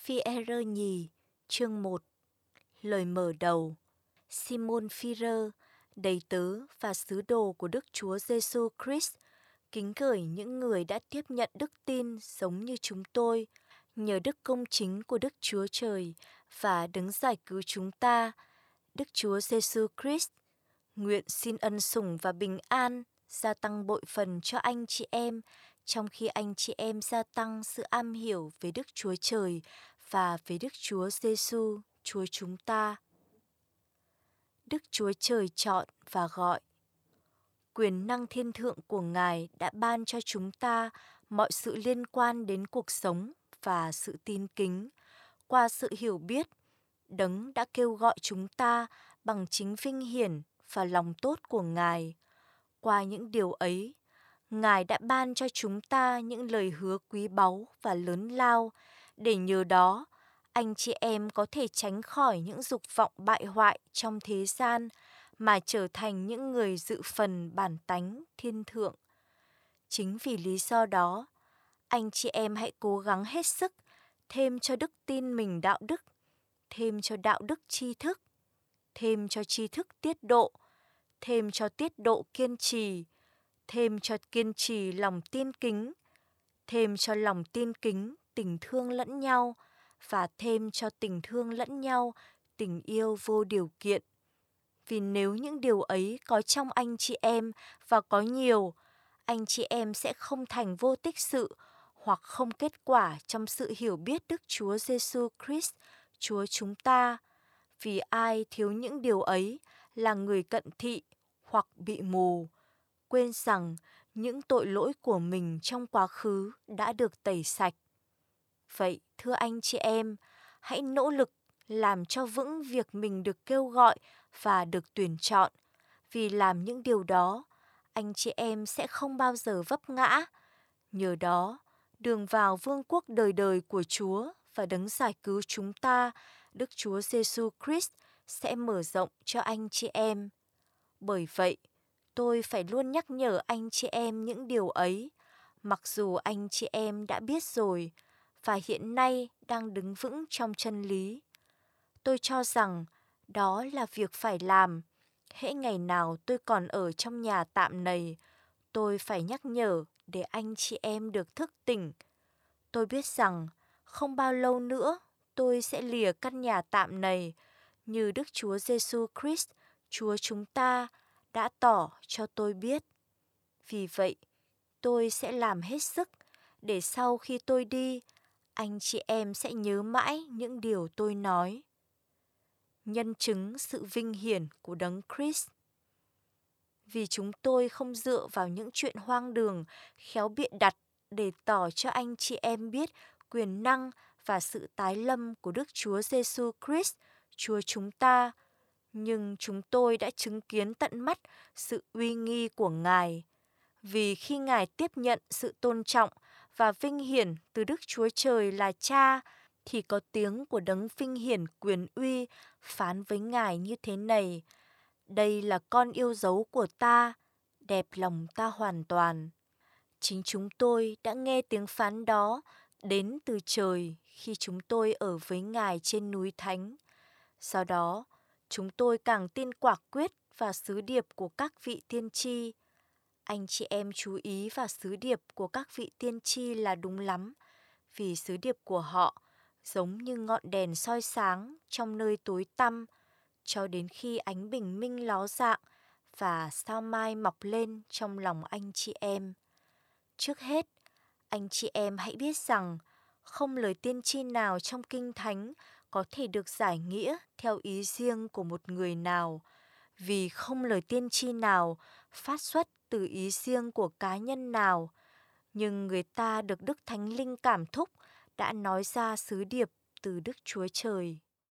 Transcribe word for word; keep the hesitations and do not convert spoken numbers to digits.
Phi-e-rơ nhì, chương một. Lời mở đầu. Simon Phi-rơ, đầy tớ và sứ đồ của Đức Chúa Giêsu Christ, kính gửi những người đã tiếp nhận đức tin giống như chúng tôi, nhờ đức công chính của Đức Chúa Trời và Đấng giải cứu chúng ta, Đức Chúa Giêsu Christ. Nguyện xin ân sủng và bình an gia tăng bội phần cho anh chị em, trong khi anh chị em gia tăng sự am hiểu về Đức Chúa Trời và về Đức Chúa Giêsu, Chúa chúng ta. Đức Chúa Trời chọn và gọi. Quyền năng thiên thượng của Ngài đã ban cho chúng ta mọi sự liên quan đến cuộc sống và sự tin kính. Qua sự hiểu biết, Đấng đã kêu gọi chúng ta bằng chính vinh hiển và lòng tốt của Ngài. Qua những điều ấy, Ngài đã ban cho chúng ta những lời hứa quý báu và lớn lao, để nhờ đó, anh chị em có thể tránh khỏi những dục vọng bại hoại trong thế gian, mà trở thành những người dự phần bản tánh thiên thượng. Chính vì lý do đó, anh chị em hãy cố gắng hết sức, thêm cho đức tin mình đạo đức, thêm cho đạo đức tri thức, thêm cho tri thức tiết độ, thêm cho tiết độ kiên trì, thêm cho kiên trì lòng tin kính, thêm cho lòng tin kính tình thương lẫn nhau, và thêm cho tình thương lẫn nhau tình yêu vô điều kiện. Vì nếu những điều ấy có trong anh chị em và có nhiều, anh chị em sẽ không thành vô tích sự hoặc không kết quả trong sự hiểu biết Đức Chúa Giêsu Christ, Chúa chúng ta. Vì ai thiếu những điều ấy là người cận thị hoặc bị mù, quên rằng những tội lỗi của mình trong quá khứ đã được tẩy sạch. Vậy, thưa anh chị em, hãy nỗ lực làm cho vững việc mình được kêu gọi và được tuyển chọn. Vì làm những điều đó, anh chị em sẽ không bao giờ vấp ngã. Nhờ đó, đường vào vương quốc đời đời của Chúa và Đấng giải cứu chúng ta, Đức Chúa Giêsu Christ, sẽ mở rộng cho anh chị em. Bởi vậy, tôi phải luôn nhắc nhở anh chị em những điều ấy, mặc dù anh chị em đã biết rồi và hiện nay đang đứng vững trong chân lý. Tôi cho rằng đó là việc phải làm. Hễ ngày nào tôi còn ở trong nhà tạm này, tôi phải nhắc nhở để anh chị em được thức tỉnh. Tôi biết rằng không bao lâu nữa tôi sẽ lìa căn nhà tạm này, như Đức Chúa Giêsu Christ, Chúa chúng ta, đã tỏ cho tôi biết. Vì vậy, tôi sẽ làm hết sức để sau khi tôi đi, anh chị em sẽ nhớ mãi những điều tôi nói. Nhân chứng sự vinh hiển của Đấng Christ. Vì chúng tôi không dựa vào những chuyện hoang đường, khéo bịa đặt để tỏ cho anh chị em biết quyền năng và sự tái lâm của Đức Chúa Giêsu Christ, Chúa chúng ta, nhưng chúng tôi đã chứng kiến tận mắt sự uy nghi của Ngài. Vì khi Ngài tiếp nhận sự tôn trọng và vinh hiển từ Đức Chúa Trời là Cha, thì có tiếng của Đấng vinh hiển quyền uy phán với Ngài như thế này: đây là con yêu dấu của ta, đẹp lòng ta hoàn toàn. Chính chúng tôi đã nghe tiếng phán đó đến từ trời khi chúng tôi ở với Ngài trên núi Thánh. Sau đó, chúng tôi càng tin quả quyết vào sứ điệp của các vị tiên tri. Anh chị em chú ý vào sứ điệp của các vị tiên tri là đúng lắm, vì sứ điệp của họ giống như ngọn đèn soi sáng trong nơi tối tăm, cho đến khi ánh bình minh ló dạng và sao mai mọc lên trong lòng anh chị em. Trước hết, anh chị em hãy biết rằng không lời tiên tri nào trong Kinh Thánh có thể được giải nghĩa theo ý riêng của một người nào, vì không lời tiên tri nào phát xuất từ ý riêng của cá nhân nào, nhưng người ta được Đức Thánh Linh cảm thúc đã nói ra sứ điệp từ Đức Chúa Trời.